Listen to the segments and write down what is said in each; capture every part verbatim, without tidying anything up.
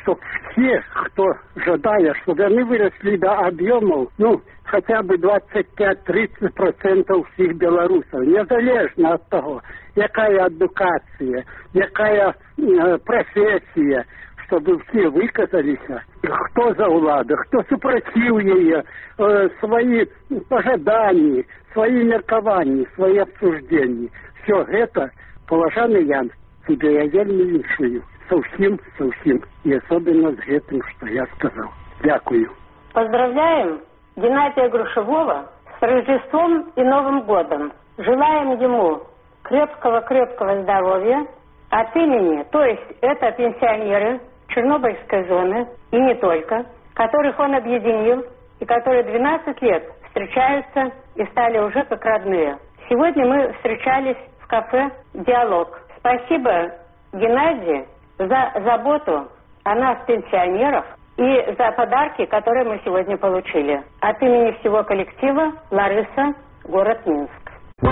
чтобы все, кто жадает, чтобы они выросли до объемов, ну, хотя бы двадцать пять тридцать процентов всех белорусов, незалежно от того, какая эдукация, какая э, профессия, чтобы все выказались, кто за улады, кто супротив ее, э, свои пожадания, свои меркования, свои обсуждения. Все это, поважанный Ян, тебе я вельми віншую. Совсем, совсем. И особенно с этим, что я сказал. Дякую. Поздравляем Геннадия Грушевого с Рождеством и Новым годом. Желаем ему крепкого-крепкого здоровья от имени, то есть это пенсионеры Чернобыльской зоны, и не только, которых он объединил, и которые двенадцать лет встречаются и стали уже как родные. Сегодня мы встречались в кафе «Диалог». Спасибо, Геннадий, за заботу о нас, пенсионеров, и за подарки, которые мы сегодня получили. От имени всего коллектива Лариса, город Минск.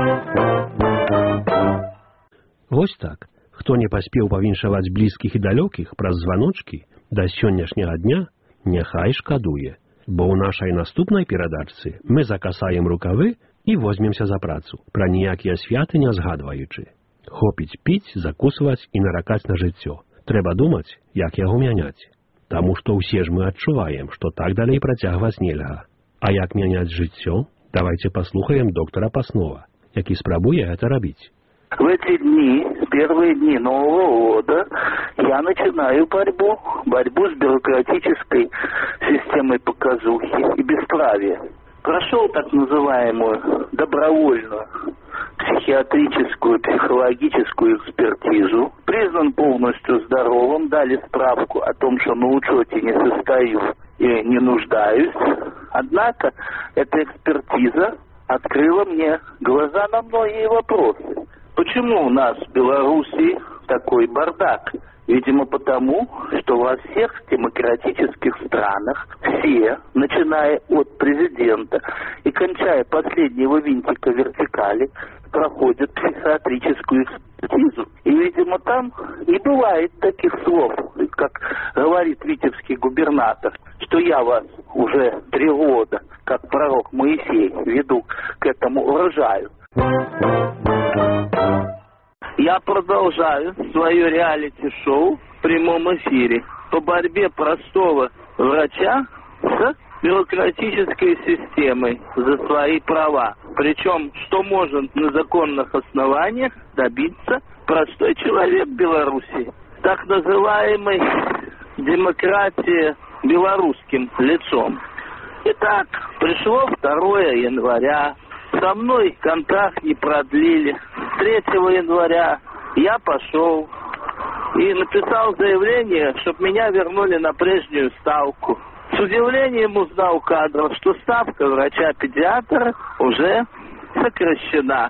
Вось так. Хто не паспеў павіншаваць блізкіх і далёкіх праз званочкі, да сённяшняга дня няхай шкадуе. Бо ў нашай наступнай перадачцы мы закасаем рукавы і возьмемся за працу, пра ніякія святы не згадваючы. Хопіць піць, закусваць і наракаць на жыццё. Трэба думаць, як яго мяняць. Таму што ўсе ж мы адчуваем, што так далей працягваць нельга. А як мяняць жыццё? Давайте паслухаем доктора Паснова, які спрабуе гэта рабіць. В эти дни, первые дни Нового года, я начинаю борьбу, борьбу с бюрократической системой показухи и бесправия. Прошел так называемую добровольную психиатрическую, психологическую экспертизу, признан полностью здоровым, дали справку о том, что на учете не состою и не нуждаюсь. Однако эта экспертиза открыла мне глаза на многие вопросы. Почему у нас в Беларуси такой бардак? Видимо, потому, что во всех демократических странах все, начиная от президента и кончая последнего винтика вертикали, проходят психиатрическую экспертизу. И, видимо, там не бывает таких слов, как говорит витебский губернатор, что я вас уже три года, как пророк Моисей, веду к этому урожаю. Я продолжаю свое реалити-шоу в прямом эфире по борьбе простого врача с бюрократической системой за свои права. Причем, что может на законных основаниях добиться простой человек в Беларуси. Так называемой демократии белорусским лицом. Итак, пришло второго января. Со мной контракт не продлили. третьего января я пошел и написал заявление, чтобы меня вернули на прежнюю ставку. С удивлением узнал кадров, что ставка врача-педиатра уже сокращена.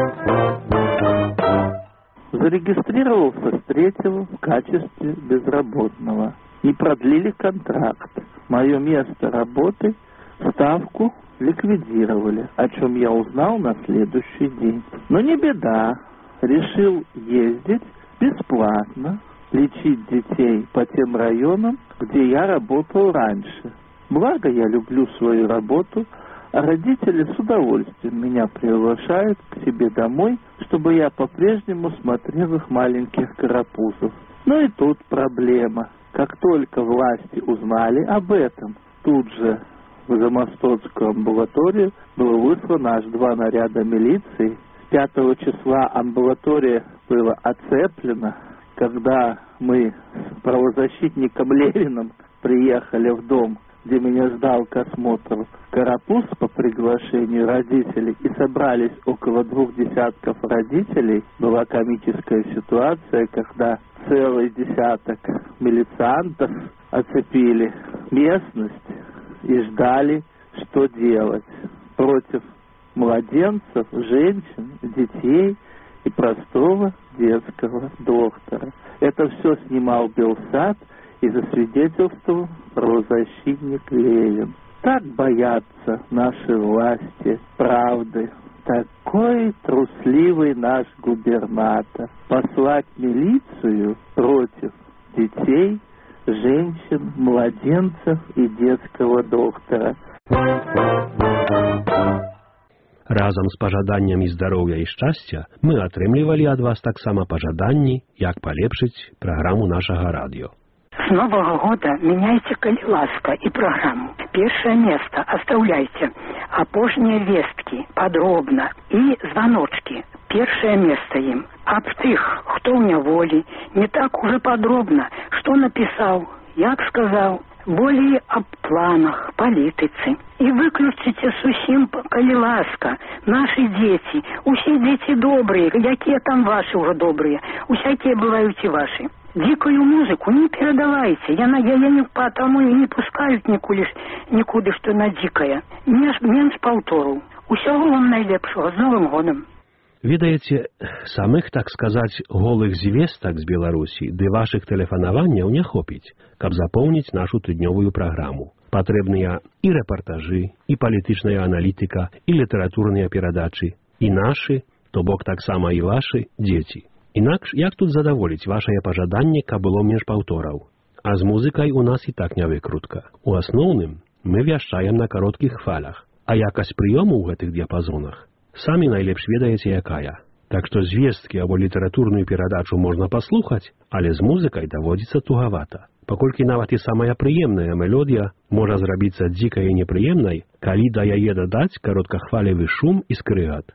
Зарегистрировался с третьего в качестве безработного. Не продлили контракт. Мое место работы, ставку ликвидировали, о чем я узнал на следующий день. Но не беда, решил ездить бесплатно, лечить детей по тем районам, где я работал раньше. Благо, я люблю свою работу, а родители с удовольствием меня приглашают к себе домой, чтобы я по-прежнему смотрел их маленьких карапузов. Но и тут проблема. Как только власти узнали об этом, тут же в Замостовскую амбулаторию было выслано аж два наряда милиции. пятого числа амбулатория была оцеплена. Когда мы с правозащитником Левиным приехали в дом, где меня ждал к осмотру карапуз по приглашению родителей, и собрались около двух десятков родителей, была комическая ситуация, когда целый десяток милициантов оцепили местность и ждали, что делать против младенцев, женщин, детей и простого детского доктора. Это все снимал Белсат и засвидетельствовал правозащитник Левин. Так боятся наши власти правды. Такой трусливый наш губернатор. Послать милицию против детей, женщин, младенцев и детского доктора. Разом з пажаданнямі здароўя і шчасця мы атрымлівалі ад вас таксама пажаданні, як палепшыць праграму нашага радыё. С Нового года меняйте, коли ласка, и программу. Первое место оставляйте, а позже вестки подробно и звоночки. Первое место им. Об тех, кто в неволе, не так уже подробно, что написал, як сказал, более об планах, политицы. И выключите сусим, коли ласка, наши дети, усе дети добрые, какие там ваши уже добрые, усякие бывают и ваши. Дикую музыку не передавайте. Я, я, я не потому и не пускают никуда, никуда, что на дикое. Менш, менш полтору. Усього вам найлепшого. З Новым годом. Ведаеце, самых, так сказаць, голых звестак з Беларусі ды вашых тэлефанаванняў не хопіць, каб запоўніць нашу тыднёвую праграму. Патрэбныя і рэпартажы, і палітычная аналітыка, і літаратурныя перадачы, і нашы, то бок таксама і вашы, дзеці. Інакш, як тут задаволіць вашае пажаданне, каб было менш паўтораў? А з музыкай у нас і так не выкрутка. У асноўным мы вяшчаем на кароткіх хвалях, а якасць прыёму ў гэтых дыяпазонах самі найлепш ведаеце якая. Так што звесткі або літаратурную перадачу можна паслухаць, але з музыкай даводзіцца тугавата. Паколькі нават і самая прыемная мелодія можа зрабіцца дзікай і непрыемнай, калі да яе дадаць кароткахвалевы шум і скрыгат.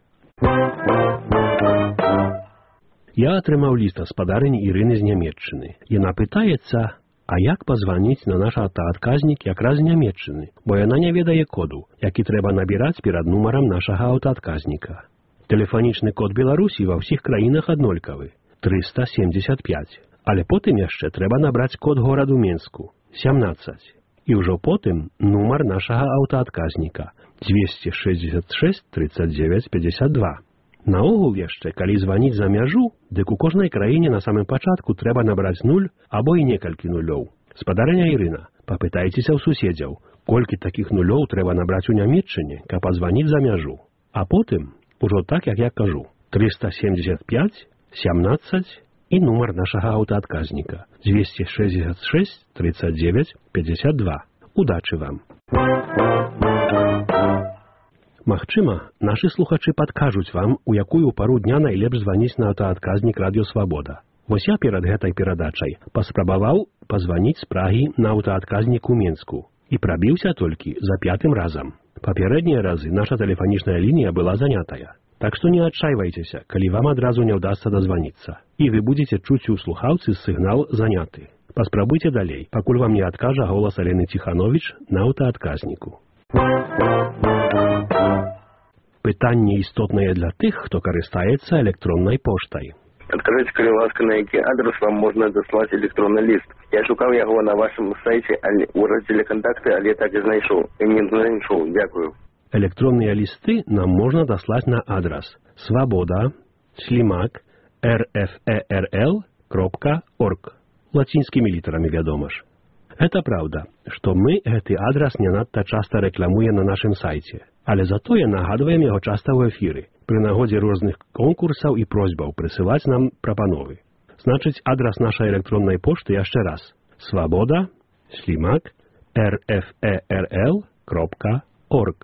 Я атрымаў ліст гаспадарыні Ірыны з Нямецчыны. Яна пытаецца, а як пазваніць на наш аўтаадказнік якраз з Нямецчыны, бо яна не ведае коду, які трэба набіраць перад нумарам нашага аўтаадказніка. Тэлефанічны код Беларусі ва ўсіх краінах аднолькавы – трыста семьдесят пять, але потым яшчэ трэба набраць код гораду Менску – сямнадцаць. І ўжо потым нумар нашага аўтаадказніка – двести шестьдесят шесть тридцать девять пятьдесят два. Наогул яшчэ, калі званіць за мяжу, дык у кожнай краіне на самым пачатку трэба набраць нуль або і некалькі нулёў. Спадарыня Ірына, папытайцеся ў суседзяў, колькі такіх нулёў трэба набраць у Нямецчыне, каб пазваніць за мяжу. А потым, ужо так, як я кажу, триста семьдесят пять, семнадцать і нумар нашага аўтаадказніка двести шестьдесят шесть тридцать девять пятьдесят два. Удачы вам! Магчыма, нашы слухачы падкажуць вам, у якую пару дня найлепш званіць на аўтаадказнік Радыё Свабода. Вось я перад гэтай перадачай паспрабаваў пазваніць з Прагі на аўтаадказнік у Менску і прабіўся толькі за пятым разам. Папярэднія разы наша тэлефанічная лінія была занятая. Так што не адчайвайцеся, калі вам адразу не ўдасца дазваніцца. І вы будзеце чуць у слухаўцы сігнал заняты. Паспрабуйце далей, пакуль вам не адкажа голас Алены Ціхановіч на аўтаадказніку. Пытанне істотнае для тых, хто карыстаецца электроннай поштай. Адкажыце, калі ласка, на які адрес вам можна даслаць электронны ліст. Я шукаў яго на вашым сайце у раздзеле «Кантакты», але так і знайшоў. І не знайшоў. Дякую. Электронныя лісты нам можна даслаць на адрес свабода, слімак, эр эф э эр эл кропка орг. Лацінскімі літарамі, вядома ж. Это правда, што мы гэты адрес не надта часта рэкламуем на нашым сайце, але затое нагадваем яго часта ў эфіры, пры нагодзе розных конкурсаў і просьбаў прысылаць нам прапановы. Значыць, адрес нашай электроннай пошты яшчэ раз. Свабода, слімак, эр эф э эр эл кропка орг.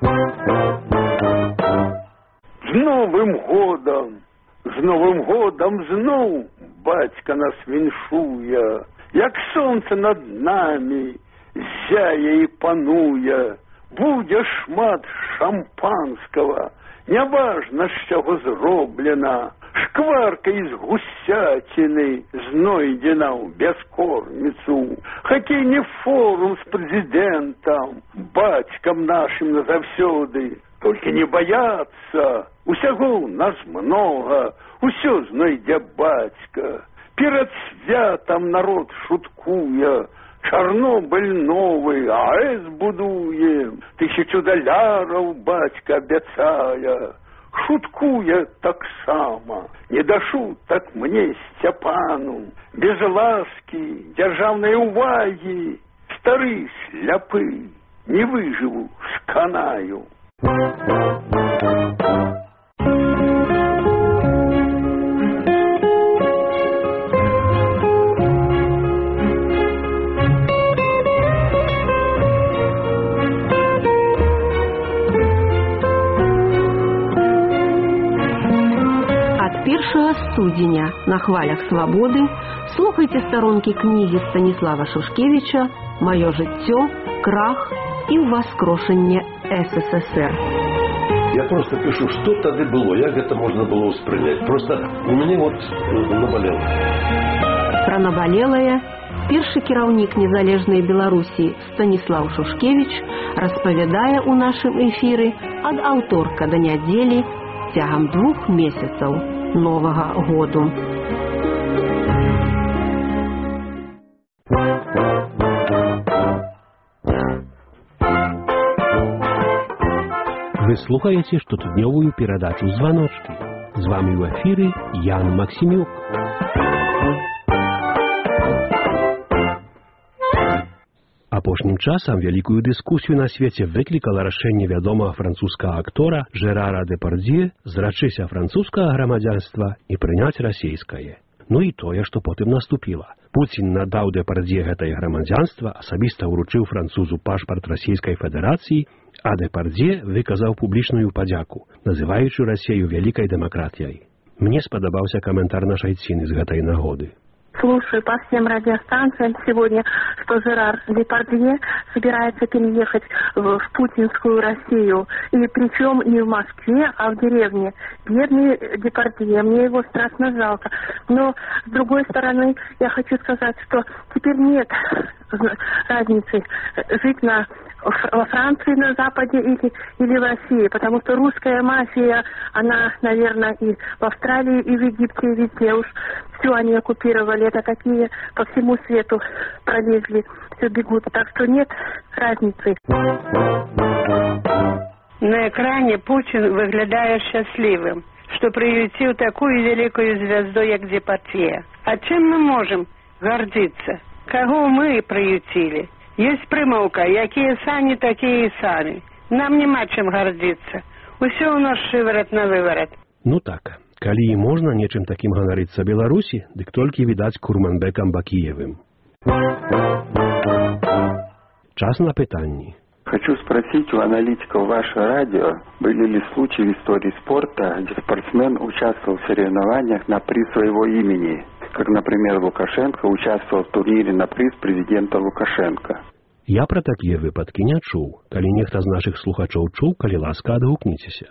З Новым годам! З Новым годам зноў бацька нас віншуе, як сонца над намі зяе і пануе. Будзе шмат шампанскага, няважна, з чаго зроблена, шкварка з гусяціны знойдзена ў бяскорміцу, хакейны форум з прэзідэнтам, бацькам нашым назаўсёды. Толькі не баяцца, усяго ў нас многа, усё знойдзе бацька. Перад святам народ шуткуе, Чарнобыль новы, АЭС будуем, тысячу даляраў бацька абяцае. Шуткуе таксама, не да шутак мне, Сцяпану, без ласкі, дзяржаўнай увагі, стары сляпы, не выжыву, сканаю. студзеня на хвалях свабоды слухайце старонкі кнігі Станіслава Шушкевіча «Маё жыццё, крах і ўваскрошанне СССР». Я просто пишу, что тогда было, як это можно было воспринять. Просто у меня вот наболело. Про наболелае першы кіраўнік незалежнай Беларусі Станіслав Шушкевіч распавядае ў нашым эфіры ад аўторка да нядзелі цягам двух месяцаў новага году. Вы слухаете штотыднёвую перадачу «Званочки». З вами ў эфіры Ян Максімюк. Апошнім часам вялікую дыскусію на свеце выклікала рашэнне вядомага французскага актора Жерара Депардье зрачыся французскага грамадзянства і прыняць расейскае. Ну і тое, што потым наступіла. Пуцін надаў Депардье гэтае грамадзянства, асабіста ўручыў французу пашпарт Расійскай Федэрацыі, а Депардье выказаў публічную падзяку, называючы Расею вялікай дэмакратыяй. Мне спадабаўся каментар нашай Ціны з гэтай нагоды. Слушаю по всем радиостанциям сегодня, что Жерар Депардье собирается переехать в, в путинскую Россию. И причем не в Москве, а в деревне. Бедный Депардье, мне его страшно жалко. Но, с другой стороны, я хочу сказать, что теперь нет разницы жить на, во Франции на Западе или, или в России. Потому что русская мафия, она, наверное, и в Австралии, и в Египте, и везде уж все они оккупировали. Это какие по всему свету пролезли, все бегут. Так что нет разницы. На экране Путин выглядает счастливым, что приютил такую великую звезду, как Депардье. А чем мы можем гордиться? Кого мы приютили? Есть примовка, якие сани, такие и сами. Нам нема чем гордиться. Все у нас шиворот на выворот. Ну так. Калі і можна нечым такім ганарыцца Беларусі, дык толькі відаць Курманбекам Бакіевым. Час на пытанні. Хочу спросить у аналитиков вашего радио, были ли случаи в истории спорта, где спортсмен участвовал в соревнованиях на приз своего имени, как, например, Лукашенко участвовал в турнире на приз президента Лукашенко. Я про такія выпадкі не чуў. Калі нехта з нашых слухачоў чуў, калі ласка, адгукніцеся.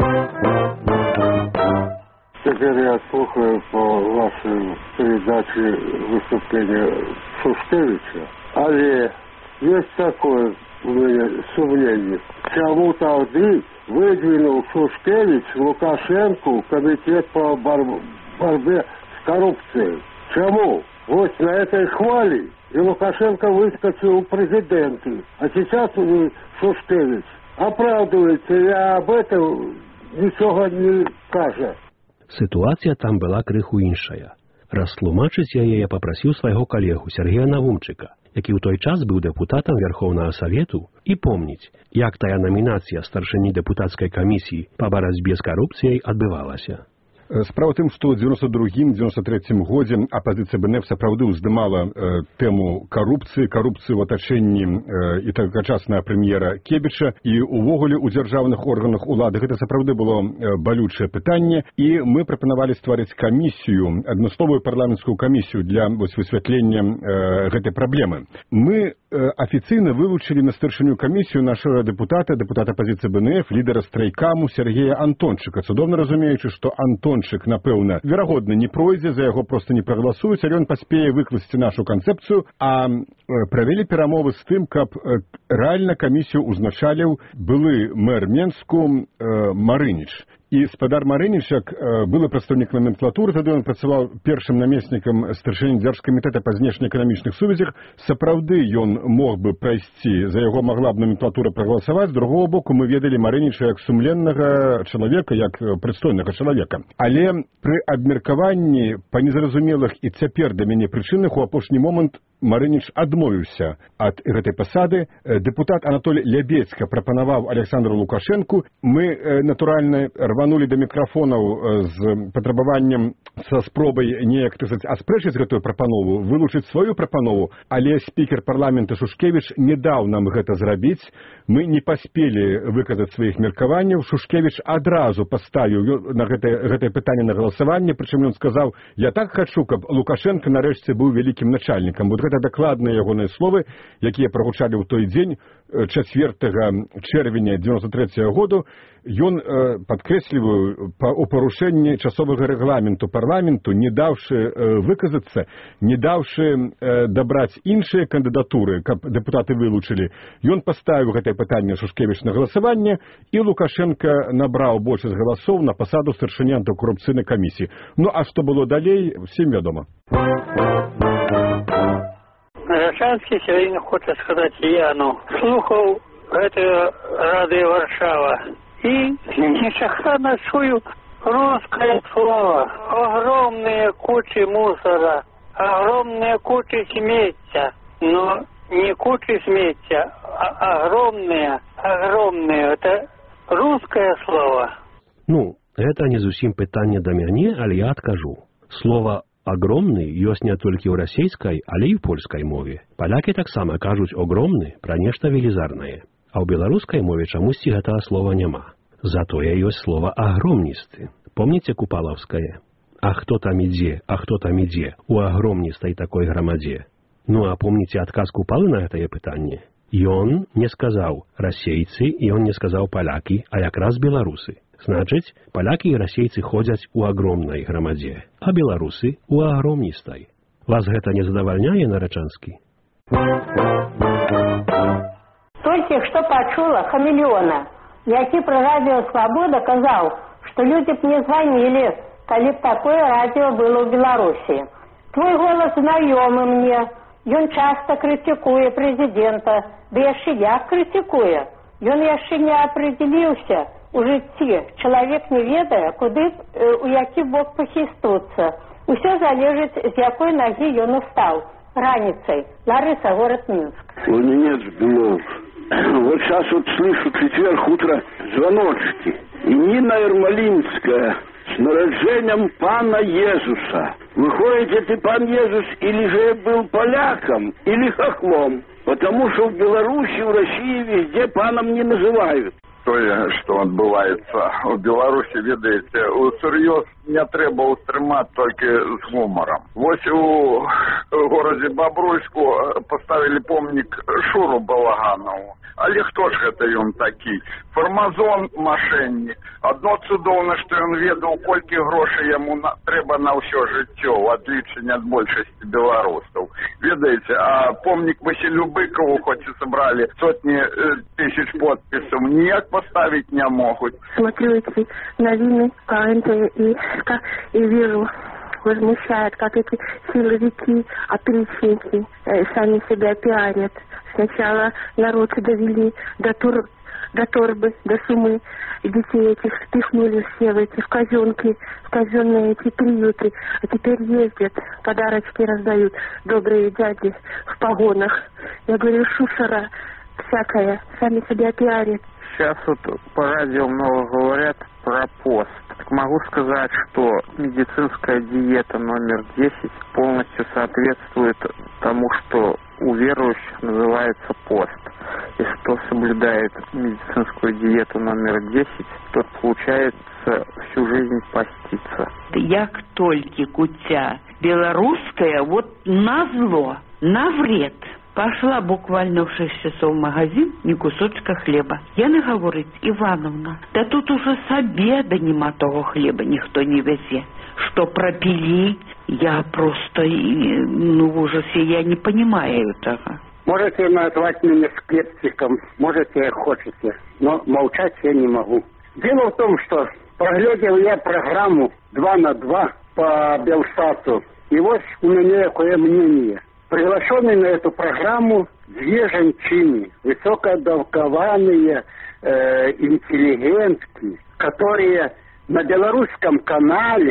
Теперь я слухаю по вашей передаче выступления Шушкевича. Але есть такое у меня сомнение. Чему тогда выдвинул Шушкевич Лукашенко в комитет по бор- борьбе с коррупцией? Чему? Вот на этой хвале и Лукашенко выскочил в президенты. А сейчас Шушкевич оправдывается, и об этом ничего не скажет. Сітуацыя там была крыху іншая. Растлумачыць яе я папрасіў свайго калегу Сергея Навумчыка, які ў той час быў дэпутатам Верхоўнага Савету, і помніць, як тая намінацыя старшыні дэпутацкай камісіі па барацьбе з карупцыяй адбывалася. Справа тым, што ў дзевяносто другім дзевяносто трэцім годзе апазіцыя БНФ сапраўды ўздымала э, тэму карупцыі, карупцыі ў атачэнні э, і тагачаснага прэм'ера Кебіча, і ўвогуле ў дзяржаўных органах улады гэта сапраўды было э, балючае пытанне, і мы прапанавалі стварыць камісію, адмысловую парламенцкую камісію для вось, высвятлення э, гэтай праблемы. Мы э, афіцыйна вылучылі на старшыню камісію нашага дэпутата, дэпутата апазіцыі БНФ, лідара страйкаму Сергея Антончыка, цудоўна разумеючы, што Антон напэўна, верагодна, не пройдзе, за яго проста не прагаласуюць, але ён паспее выкласці нашу канцэпцыю, а правялі перамовы з тым, каб рэальна камісію ўзначаліў былы мэр Менску Марыніч. І спадар Марыніч, як былы прадстаўнік номенклатуры, тады ён працаваў першым намеснікам старшыні дзяржкамітэта па знешнеэканамічных сувязях, сапраўды ён мог бы прайсці, за яго магла б номенклатура прагаласаваць, з другого боку мы ведалі Марыніча як сумленнага чалавека, як прыстойнага чалавека. Але пры абмеркаванні па незразумелых і цяпер для мяне прычынах у апошні момант Марыніч адмовіў адмовіўся ад гэтай пасады. Дэпутат Анатолий Лябедзька прапанаваў Александру Лукашенку. Мы, натуральна, рванулі да мікрафонаў з патрабаваннем, са спробай неяк, так сказаць, аспрэчыць гэтую прапанову, вылучыць сваю прапанову, але спікер парламента Шушкевич не даў нам гэта зрабіць. Мы не паспелі выказаць сваіх меркаванняў. Шушкевич адразу паставіў на гэтае, гэтае пытанне на галасаванне, прычым ён сказаў: я так хачу, каб Лукашенко нарэшце быў вялікім начальнікам. Вот гэта дакладныя ягоныя словы, якія прагучалі ў той дзень, чацвёртага чэрвеня дзевяносто трэцяга году. Ён э, падкрэсліваю па, у парушэнні часовага рэгламенту парламенту, не даўшы э, выказацца, не даўшы э, дабраць іншыя кандыдатуры, каб дэпутаты вылучылі. Ён паставіў гэтае пытанне Шушкевич на галасаванне, і Лукашенко набраў большасць галасоў на пасаду старшыні антыкорупцыйнай камісіі. Ну а што было далей, всім вядома. Нарачанскі сёння хоча сказаць, я ну слухаў гэтую радыё Варшава и нечаханно чую русское слово. Огромные кучи мусора, огромные кучи смеття. Но не кучи смеття, а огромные, огромные. Это русское слово. Ну, это не зусім пытанне да мяне, але я адкажу. Слово «огромны» ёсць не толькі ў расейскай, але і ў польскай мове. Палякі таксама кажуць «огромны» пра нешта велізарнае. А ў беларускай мове чамусьці гэтага слова няма. Затое ёсць слова «агромністы». Помніце Купалаўскае? А хто там ідзе, а хто там ідзе у агромністай такой грамадзе? Ну а помніце адказ Купалы на гэтае пытанне? Ён не сказаў расейцы, і ён не сказаў палякі, а якраз беларусы. Значыць, палякі і расейцы ходзяць у агромнай грамадзе, а беларусы у агромністай. Вас гэта не задавальняе, Нарачанскі? Толькі што пачула хамелеона, які пры радыё «Свабода» казаў, што людзі б не званілі, калі б такое радыё было ў Беларусі. Твой голас знаёмы мне, ён часта крытыкуе прэзідэнта, ды яшчэ як крытыкуе. Ён яшчэ не апрэдзеліўся у жыцці. Чалавек не ведае, куды, у які бок пахістуцца. Усё залежыць, з якой нагі ён устаў. Раніцай. Ларыса, город Минск. Ленинец Белов. Вот сейчас вот слышу четверг утро звоночки. И Нина Ермолинская с народжением пана Иисуса. Выходите, ты пан Иисус или же был поляком, или хохлом. Потому что в Беларуси, в России везде паном не называют. Тое, што адбываецца ў Беларусі, ведаеце, усур'ёз не трэба ўспрымаць толькі з гумарам. Вось у горадзе Бабруйску паставілі помнік Шуру Балаганову. Але хто ж гэта ён такі? Фармазон, мошенник. Адно цудоўна, што ён ведаў, колькі грошай яму на, трэба на ўсё жыццё, у адлічэнні ад большасці беларусаў. Ведаеце, а помнік Василю Быкову, хоць і собрали сотни э, тысяч подписов, ніяк поставить не могут. Смотрю эти новины по эн тэ и, и вижу, возмущает, как эти силовики, опричники э, сами себя пиарят. Сначала народ довели до, тур, до торбы, до суммы. Детей этих спихнули все в эти в казенки, в казенные эти приюты. А теперь ездят, подарочки раздают добрые дяди в погонах. Я говорю, шушера всякая, сами себя пиарят. Сейчас вот по радио много говорят про пост. Так могу сказать, что медицинская диета номер десять полностью соответствует тому, что у верующих называется пост. И кто соблюдает медицинскую диету номер десять, тот получается всю жизнь поститься. Як только кутя белорусская, вот назло, на вред. Пошла буквально в шесть часов в магазин, ни кусочка хлеба. Яна говорит, Ивановна, да тут уже с обеда нема того хлеба, никто не везе. Что пропили, я просто, ну в ужасе, я не понимаю этого. Можете назвать меня скептиком, можете хотите, но молчать я не могу. Дело в том, что проглядел я программу два на два по Белсату, и вот у меня какое мнение. Приглашенные на эту программу две женщины, высокообразованные, э, интеллигентки, которые на белорусском канале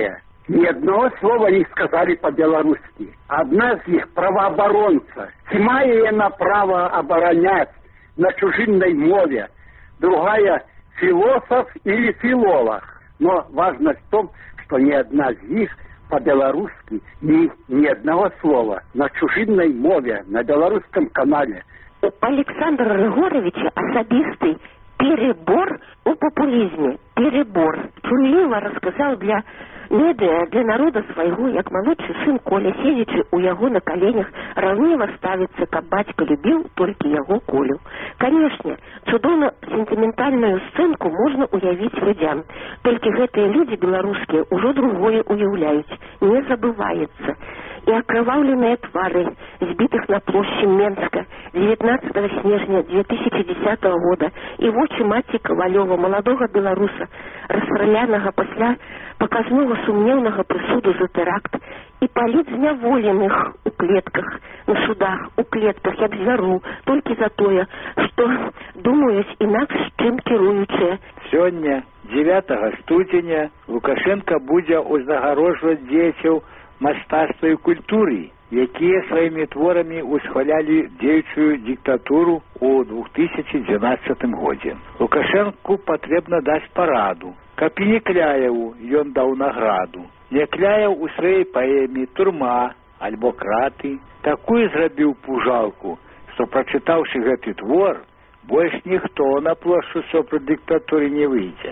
ни одного слова не сказали по-белорусски. Одна из них правооборонца. Мае на право оборонять на чужинной мове. Другая философ или филолог. Но важность в том, что ни одна из них по-белорусски ни, ни одного слова на чужинной мове, на белорусском канале. У Александра Григоровича особистый перебор у популизме. Перебор. Чунліва рассказал для медиа, для народа своего, як молодший сын Коля, сидячи у яго на коленях, равниво ставится, как батька любил только яго Колю. Конечно, чудовно сентиментальную сценку можно уявить людям. Только гэтые люди белорусские уже другое уявляют. Не забывается. И окровавленные твары, сбитых на площади Менска девятнадцатого снежня две тысячи десятого года, и вочы маці Ковалева, молодого белоруса, расстрелянного после показного сумневного присуду за теракт, и полит зняволенных у клетках, на судах, у клетках, як звяру, только за тое, что думаюць інакш, чым кіруючыя. Сёння, дзевятага студзеня, Лукашенко будзе узнагароджваць дзецяў мастацтва і культуры, якія сваімі творамі усхвалялі дзеючую дыктатуру ў две тысячи двенадцатым годзе. Лукашенку патрэбна даць параду, каб і Некляеву ён даў награду. Некляев у сваёй паэме «Турма» альбо «Краты» такую зрабіў пужалку, што, прачытаўшы гэты твор, больш ніхто на плошчу супраць дыктатуры не выйдзе.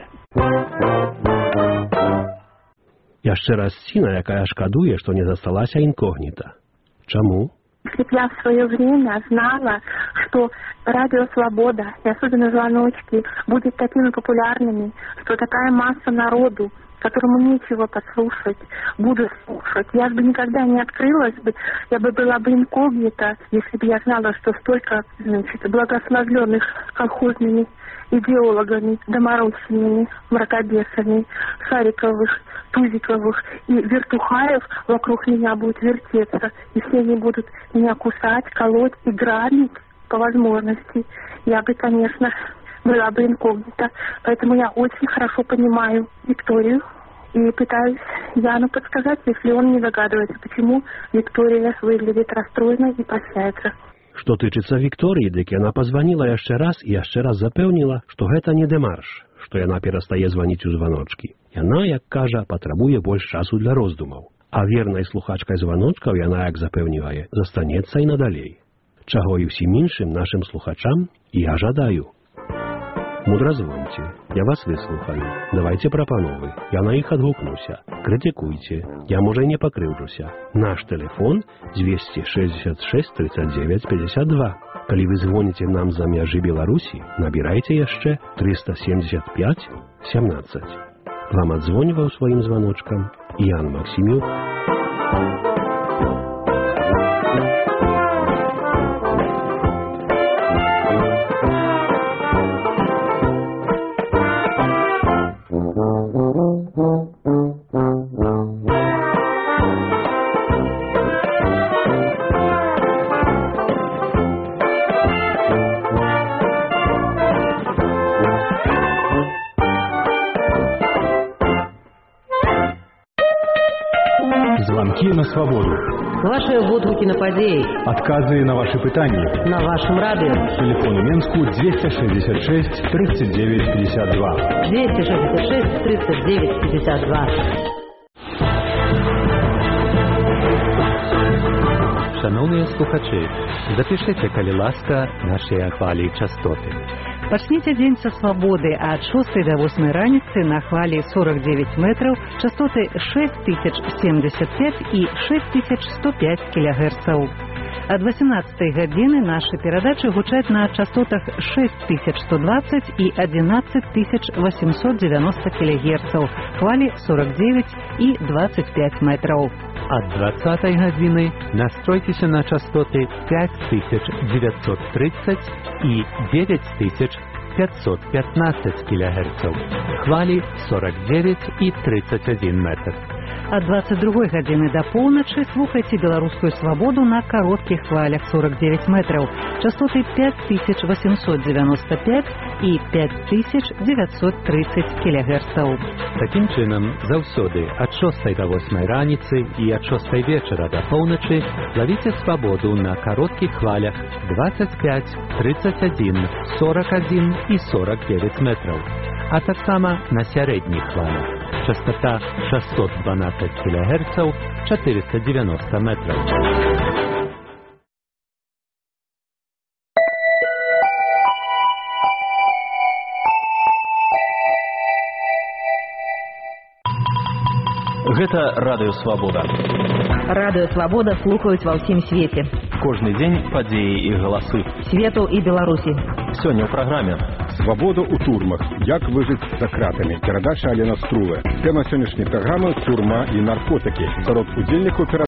Яшчэ раз сціна, якая шкадуе, што не засталася інкогніта. Чаму? Если бы я в свое время знала, что радио «Свобода» и особенно «Звоночки» будет такими популярными, что такая масса народу, которому нечего послушать, буду слушать, я бы никогда не открылась бы, я бы была бы инкогнита, если бы я знала, что столько, значит, благословленных колхозными идеологами, доморощенными, мракобесами, Шариковых, Тузиковых и Вертухаев вокруг меня будут вертеться, и все они будут меня кусать, колоть и грабить по возможности. Я бы, конечно, была бы инкогнита. Поэтому я очень хорошо понимаю Викторию и пытаюсь Яну подсказать, если он не догадывается, почему Виктория выглядит расстроенной и прощается. Што тычыцца Вікторыі, дык яна пазваніла яшчэ раз і яшчэ раз запэўніла, што гэта не дэмарш, што яна перастае званіць у званочкі. Яна, як кажа, патрабуе больш часу для роздумаў. А вернай слухачкай званочкаў яна, як запэўнівае, застанецца і надалей. Чаго і ўсім іншым нашым слухачам я жадаю. Мудра звоньте, я вас выслухаю, давайте прапановы, я на іх адгукнуся, крытыкуйце, я, можа, не пакрыўджуся. Наш телефон двести шестьдесят шесть тридцать девять пятьдесят два. Калі вы звоните нам за межы Беларусі, набірайце яшчэ триста семьдесят пять семнадцать. Вам адзвоніваў сваім званочкам Ян Максимюк. Звонки на свободу. Ваши водгуки на подеи. Отказы на ваши пытания. На вашем радио. Телефон Менску двести шестьдесят шесть тридцать девять пятьдесят два. двести шестьдесят шесть тридцать девять пятьдесят два. Шановні слухачі, запишите, калі ласка, наші хвалі частоти. Пачніце дзень са свабоды ад шостай да восьмай раніцы на хвалі сорок девять метраў, частоты шесть тысяч семьдесят пять и шесть тысяч сто пять килогерцаў. Ад восемнадцатай гадзіны нашы перадачы гучаць на частотах шесть тысяч сто двадцать и одиннадцать тысяч восемьсот девяносто килогерцаў, хвалі сорок девять и двадцать пять метров. Ад двадцатай гадзіны настройцеся на частоты пять тысяч девятьсот тридцать и девять тысяч пятьсот пятнадцать килогерцаў, хвали сорок девять и тридцать один метр. Ад двадцать другой гадзіны да поўначы слухайце беларускую свабоду на кароткіх хвалях сорок девять метраў, частоты пять тысяч восемьсот девяносто пять і пять тысяч девятьсот тридцать кілогерцаў. Такім чынам, заўсёды ад шостай да восьмай раніцы і ад шостай вечара да поўначы лавіце свабоду на кароткіх хвалях двадцать пять, тридцать один, сорок один і сорок девять метраў, а таксама на сярэдніх хвалях. Частота шестьсот двенадцать килогерцев, четыреста девяносто метров. Гэта радыё Свабода. Радыё Свабода слухаюць ва ўсім свеце. Кожны дзень падзеі і галасы свету і Беларусі. Сёння ў праграме «Свабода ў турмах. Як выжыць за кратамі». Перадача Алена Струлы. Тэма сённяшняй праграмы – турма і наркотыкі. Сярод удзельнікаў